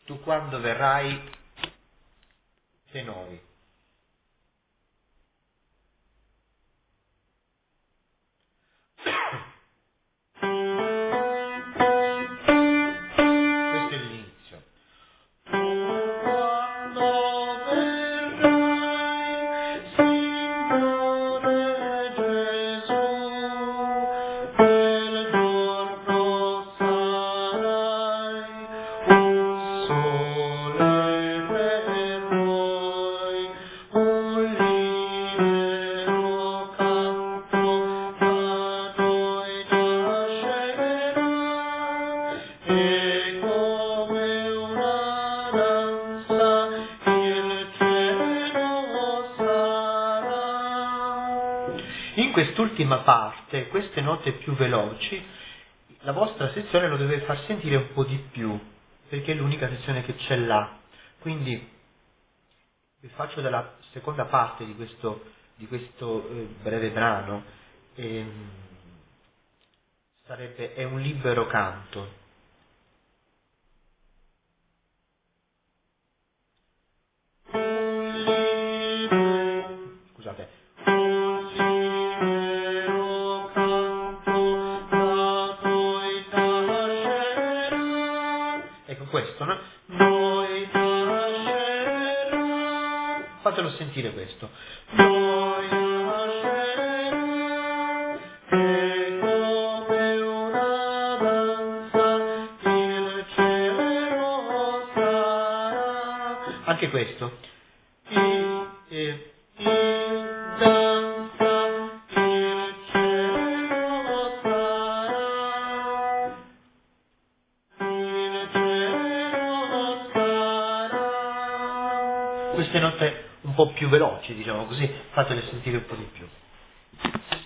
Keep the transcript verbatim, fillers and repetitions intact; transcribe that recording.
tu quando verrai tenori. Questo è l'inizio. Quando verrai, Signore Gesù, quel giorno sarai un sole per noi, un libero canto da noi nascerà, e come una danza il cielo sarà. In quest'ultima parte, queste note più veloci, la vostra sezione lo deve far sentire un po' di più, perché è l'unica sezione che ce l'ha. Quindi vi faccio della seconda parte di questo, di questo eh, breve brano, ehm, sarebbe è un libero canto. Scusate. Un libero canto da noi nascerà. Ecco questo, no? Noi nascerà. Fatelo sentire questo. Noi nascerà. E come una danza il cielo sarà. Anche questo. Il, eh, il danza il cielo sarà, il cielo sarà. Queste note un po' più veloci, diciamo così, fatele sentire un po' di più.